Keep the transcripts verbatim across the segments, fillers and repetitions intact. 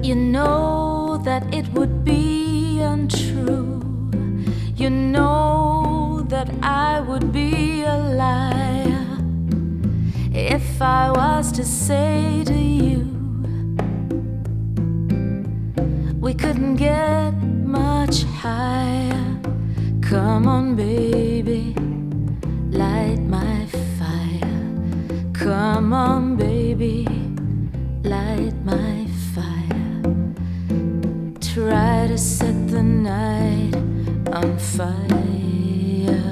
You know that it would be untrue. You know that I would be a liar if I was to say to you we couldn't get much higher. Come on, baby, light my fire. Come on, baby, light my fire. Try to set the night on fire.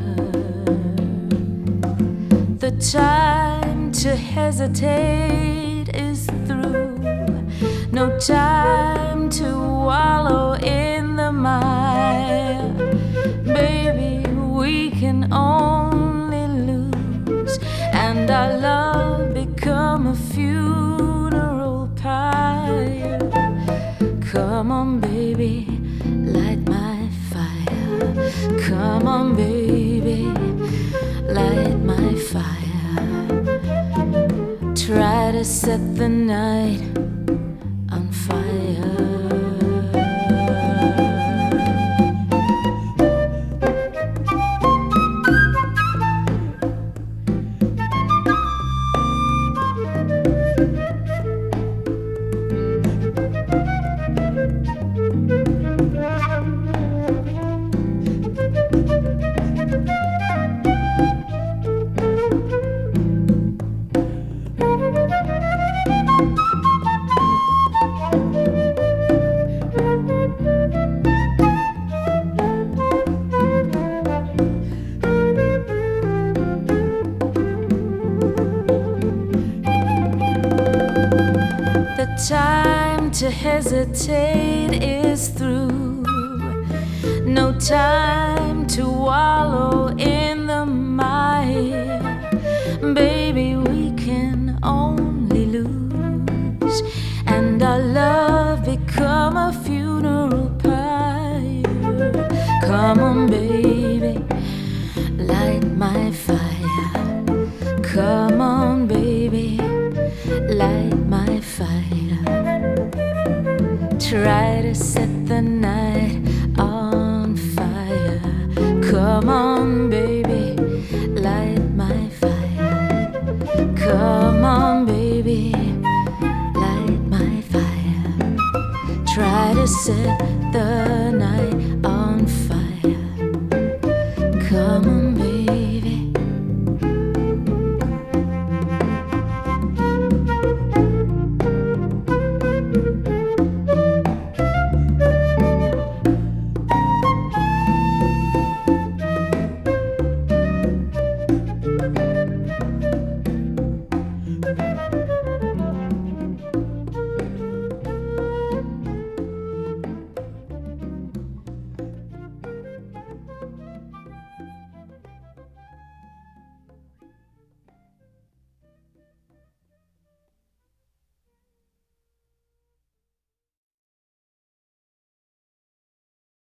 The time to hesitate is through. No time to wallow in the mire. Baby, we can only lose, and our love become a funeral pyre. Come on, baby, light my fire. Come on, baby, light my fire. Try to set the night on fire. The time to hesitate is through. No time to wallow in the mire. Baby, we can only lose, and our love become a funeral pyre. Come on, baby, light my fire. Come on, baby, light my fire. Try to set the night on fire. Come on, baby, light my fire. Come on, baby, light my fire. Try to set the night